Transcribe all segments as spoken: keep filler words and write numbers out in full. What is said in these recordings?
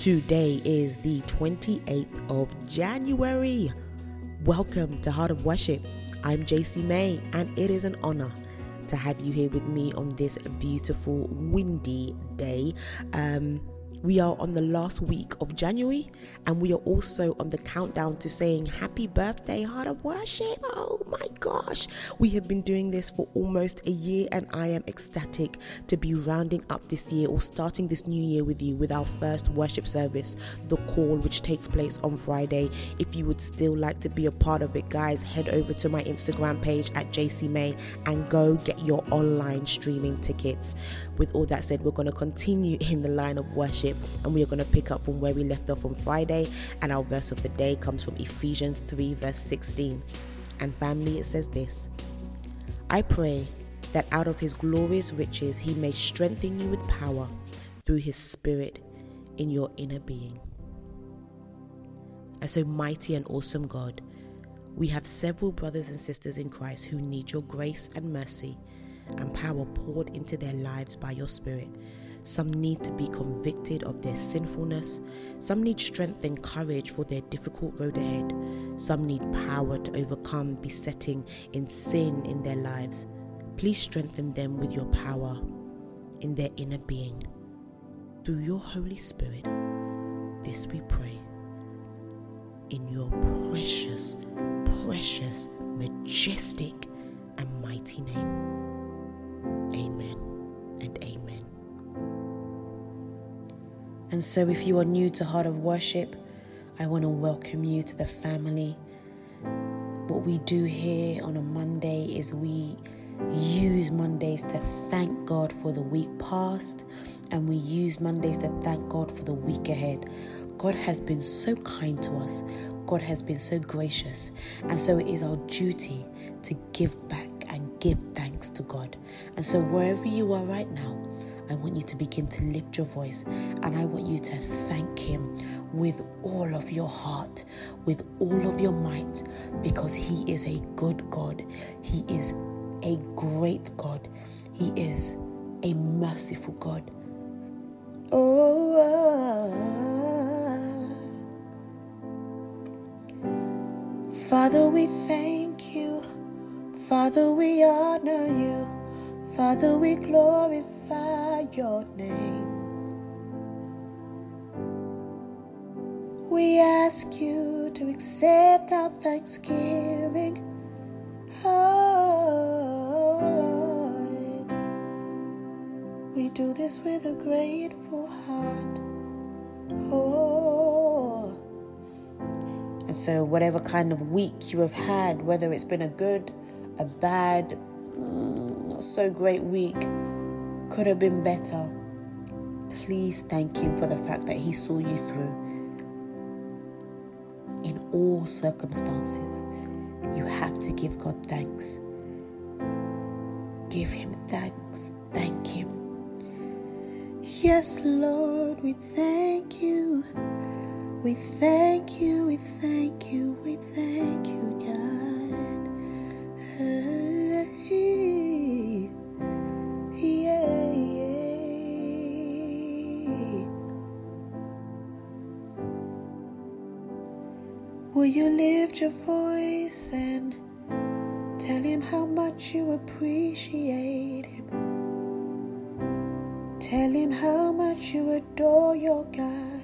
Today is the twenty-eighth of January. Welcome to Heart of Worship. I'm J C May, and it is an honor to have you here with me on this beautiful windy day. Um, we are on the last week of January, and we are also on the countdown to saying happy birthday, Heart of Worship. Oh my gosh, we have been doing this for almost a year, and I am ecstatic to be rounding up this year or starting this new year with you with our first worship service, The Call, which takes place on Friday. If you would still like to be a part of it, guys, head over to my Instagram page at J C May and go get your online streaming tickets. With all that said, we're going to continue in the line of worship, and we are going to pick up from where we left off on Friday, and our verse of the day comes from Ephesians three verse sixteen. And family, it says this: I pray that out of his glorious riches he may strengthen you with power through his spirit in your inner being. And so, mighty and awesome God, we have several brothers and sisters in Christ who need your grace and mercy and power poured into their lives by your spirit. Some need to be convicted of their sinfulness. Some need strength and courage for their difficult road ahead. Some need power to overcome besetting in sin in their lives. Please strengthen them with your power in their inner being. Through your Holy Spirit, this we pray. In your precious, precious, majestic, and mighty name. Amen and amen. And so if you are new to Heart of Worship, I want to welcome you to the family. What we do here on a Monday is we use Mondays to thank God for the week past, and we use Mondays to thank God for the week ahead. God has been so kind to us. God has been so gracious. And so it is our duty to give back and give thanks to God. And so wherever you are right now, I want you to begin to lift your voice, and I want you to thank him with all of your heart, with all of your might, because he is a good God. He is a great God. He is a merciful God. Oh, uh, Father, we thank you. Father, we honor you. Father, we glorify your name. We ask you to accept our thanksgiving, oh Lord. We do this with a grateful heart, oh. And so whatever kind of week you have had, whether it's been a good, a bad, mm, not so great week, could have been better, please thank him for the fact that he saw you through. In all circumstances, you have to give God thanks. Give him thanks. Thank him. Yes, Lord, we thank you. We thank you. We thank you. We thank you, God. Hey, yeah, yeah. Will you lift your voice and tell him how much you appreciate him? Tell him how much you adore your God.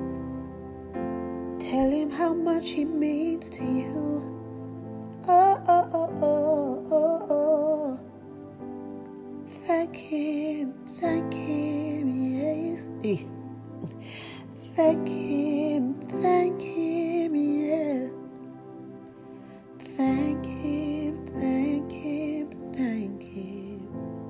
Tell him how much he means to you. Oh, oh, oh, oh, oh, oh. Thank him, thank him, yes. Thank him, thank him, yeah. Thank him, thank him, thank him.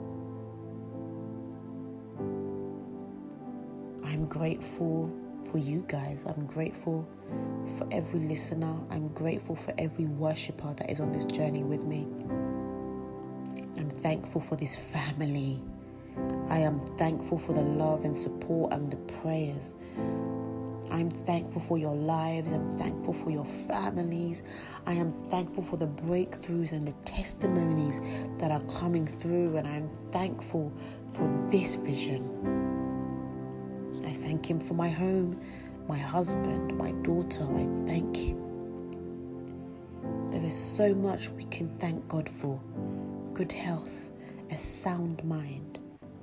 I'm grateful for you guys. I'm grateful for every listener. I'm grateful for every worshiper that is on this journey with me. I'm thankful for this family. I am thankful for the love and support and the prayers. I'm thankful for your lives. I'm thankful for your families. I am thankful for the breakthroughs and the testimonies that are coming through. And I'm thankful for this vision. I thank Him for my home, my husband, my daughter. I thank Him. There is so much we can thank God for. Good health, a sound mind.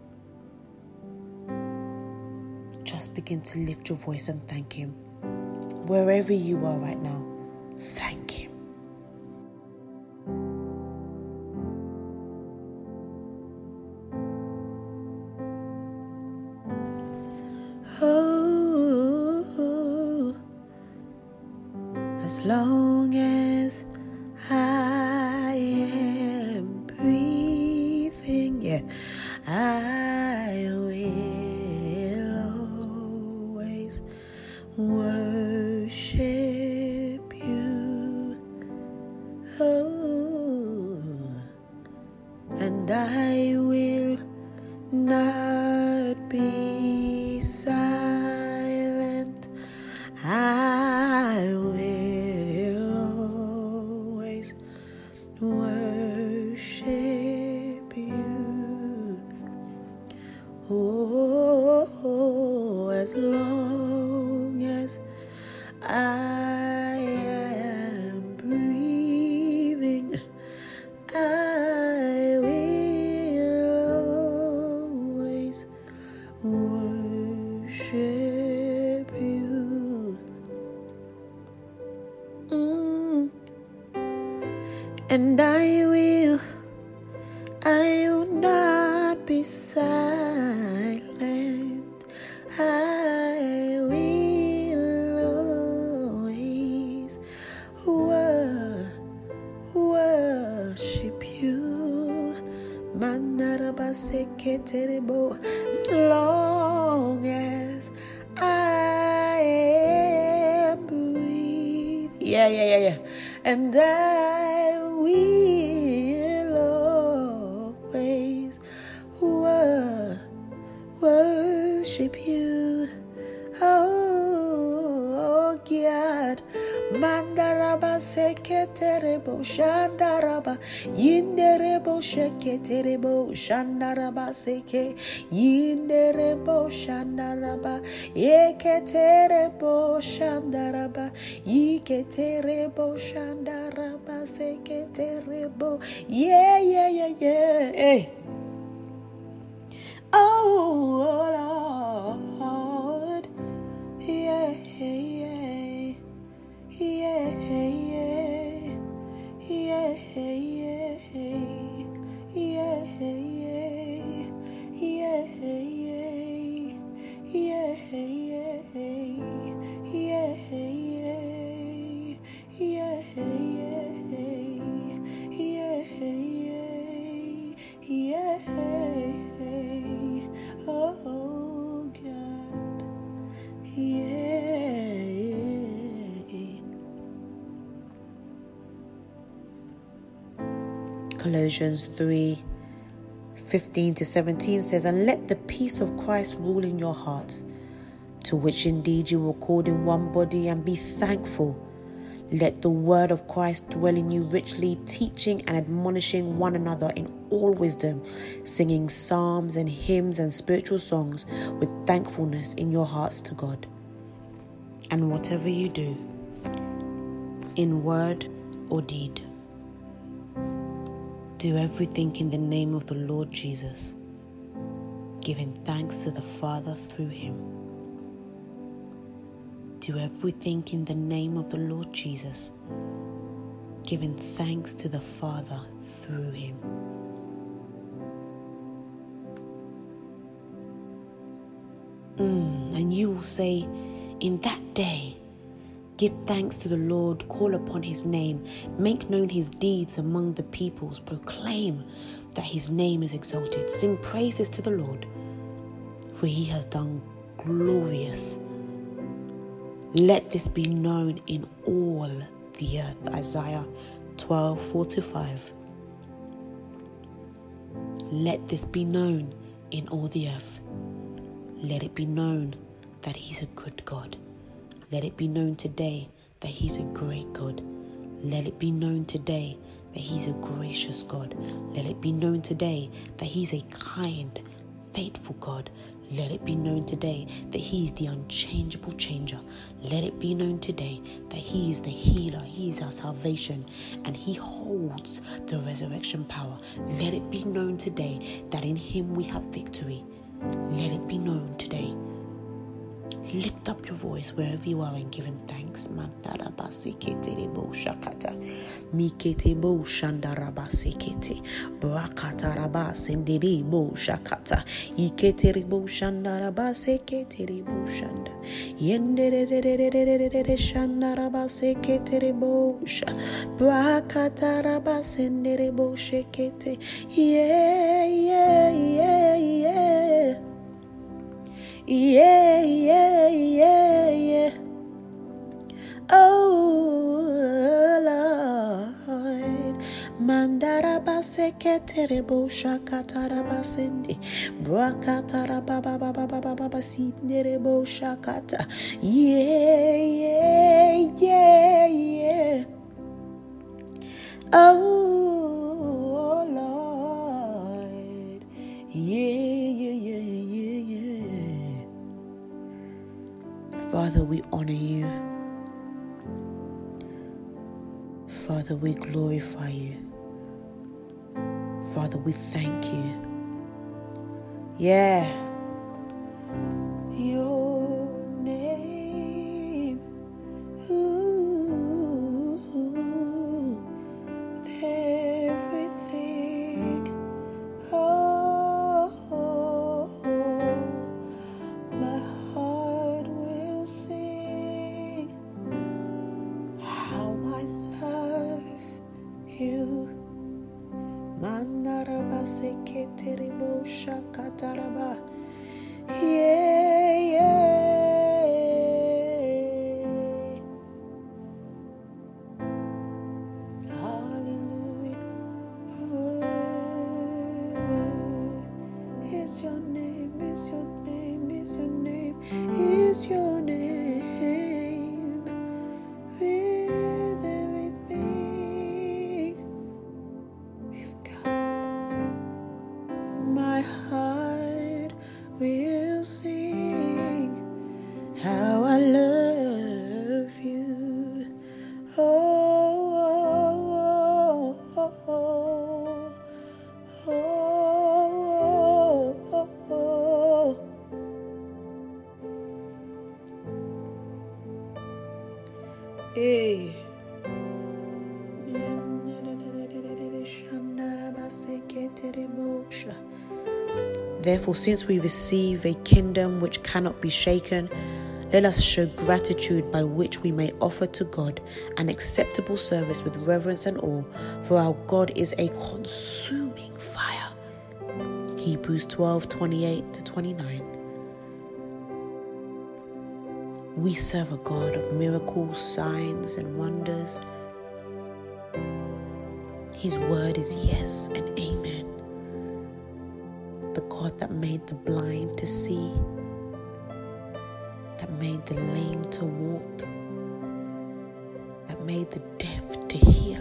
Just begin to lift your voice and thank Him. Wherever you are right now, thank Him. Oh, as long as I am breathing, yeah, I will always worship you. Oh, and I will not be silent. I will always worship you. Oh, as long as I am breathing, I will always worship you. Mm. And I will, I will not be silent. I will always wor- worship you. Manarabaseketerebo. As long as I am breathing. Yeah, yeah, yeah, yeah. And I will always wor- worship you. Oh, God. Mandaraba seketerebo shandaraba yinderebo sheketerebo shandaraba seke yinderebo shandaraba eketerebo shandaraba iketerebo shandaraba seketerebo. Yeah, yeah, yeah, yeah. Hey. Oh, Lord. Yeah, yeah. Yeah, yeah, yeah, yeah, yeah, yeah, yeah, yeah, yeah, yeah, oh God, yeah. Colossians three fifteen to seventeen says, and let the peace of Christ rule in your hearts, to which indeed you were called in one body, and be thankful. Let the word of Christ dwell in you richly, teaching and admonishing one another in all wisdom, singing psalms and hymns and spiritual songs with thankfulness in your hearts to God. And whatever you do, in word or deed, do everything in the name of the Lord Jesus, giving thanks to the Father through Him. Do everything in the name of the Lord Jesus, giving thanks to the Father through Him. Mm, and you will say, in that day, give thanks to the Lord, call upon His name, make known His deeds among the peoples, proclaim that His name is exalted, sing praises to the Lord, for He has done glorious. Let this be known in all the earth. Isaiah twelve, four to five. Let this be known in all the earth. Let it be known that He's a good God. Let it be known today that He's a great God. Let it be known today that He's a gracious God. Let it be known today that He's a kind, faithful God. Let it be known today that He is the unchangeable changer. Let it be known today that He is the healer. He is our salvation, and He holds the resurrection power. Let it be known today that in Him we have victory. Let it be known today. Lift up your voice wherever you are and give Him thanks. Mandarabasikete shakata. Mikete bo shandarabasikete. Brakataraba sendere bo shakata. Ikete bo shandarabasikete bo shanda. Yendere shandarabasikete bo sha. Brakataraba sendere bo shekete. Yeah, yeah, yeah, yeah. Yeah, yeah, yeah, yeah. Oh, Lord. Mandaraba seketerebo shakataraba sende. Brakataraba baba baba baba sinderebo shakata. Yeah, yeah, yeah, yeah. Oh, Lord. Yeah, yeah, yeah, yeah, yeah. Father, we honor you. Father, we glorify you. Father, we thank you. Yeah. Your name. Ooh, everything. Oh, oh, oh, my heart will sing how I love you. Mandaraba seketerebo shakataraba. Yeah, yeah. Hallelujah. Oh, is your name, is your name, is your name, is your name. With everything we've got, my heart will sing how I love you. Oh, oh, oh, oh, oh, oh, oh, oh. Hey. Therefore, since we receive a kingdom which cannot be shaken, let us show gratitude by which we may offer to God an acceptable service with reverence and awe, for our God is a consuming fire. Hebrews twelve, twenty-eight to twenty-nine. We serve a God of miracles, signs, and wonders. His word is yes and amen. The God that made the blind to see, that made the lame to walk, that made the deaf to hear.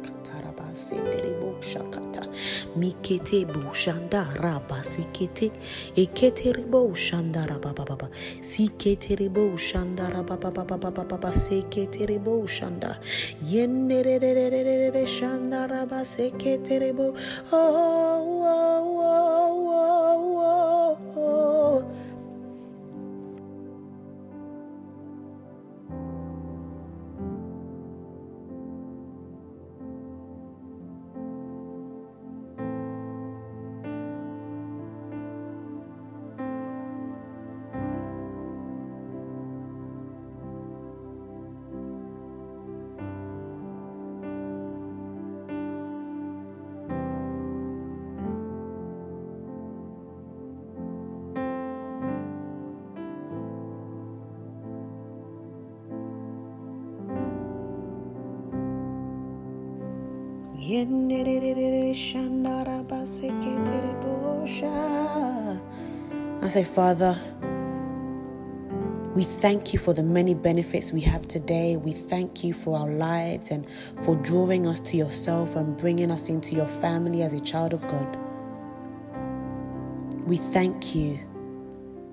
Mikete bo shanda raba sikete ekete ribo shanda raba baba sikete ribo shanda raba baba baba baba sekete ribo shanda yennere shanda raba sekete ribo oh oh oh oh oh. I say, Father, we thank you for the many benefits we have today. We thank you for our lives and for drawing us to yourself and bringing us into your family as a child of God. We thank you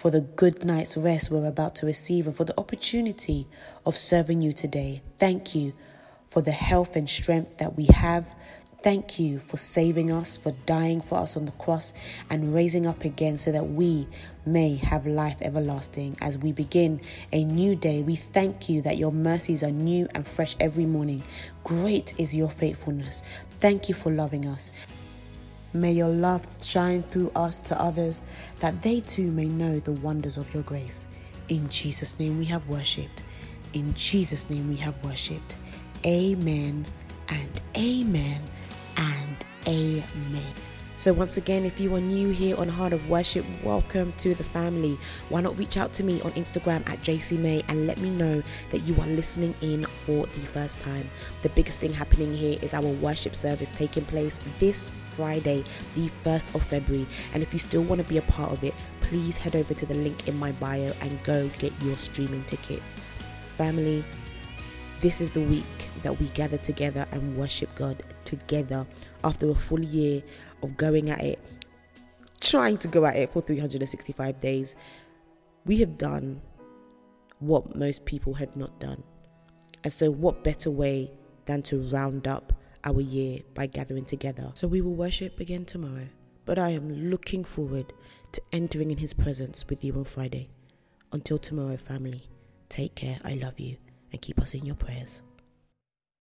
for the good night's rest we're about to receive, and for the opportunity of serving you today. Thank you for the health and strength that we have. Thank you for saving us, for dying for us on the cross and raising up again so that we may have life everlasting. As we begin a new day, we thank you that your mercies are new and fresh every morning. Great is your faithfulness. Thank you for loving us. May your love shine through us to others, that they too may know the wonders of your grace. In Jesus' name we have worshipped. In Jesus' name we have worshipped. Amen and amen and amen. So once again, if you are new here on Heart of Worship, welcome to the family. Why not reach out to me on Instagram at J C May and let me know that you are listening in for the first time. The biggest thing happening here is our worship service taking place this Friday, the first of February. And if you still want to be a part of it, please head over to the link in my bio and go get your streaming tickets. Family, this is the week that we gather together and worship God together after a full year of going at it, trying to go at it for three hundred sixty-five days. We have done what most people have not done. And so what better way than to round up our year by gathering together? So we will worship again tomorrow, but I am looking forward to entering in his presence with you on Friday. Until tomorrow, family, take care. I love you and keep us in your prayers.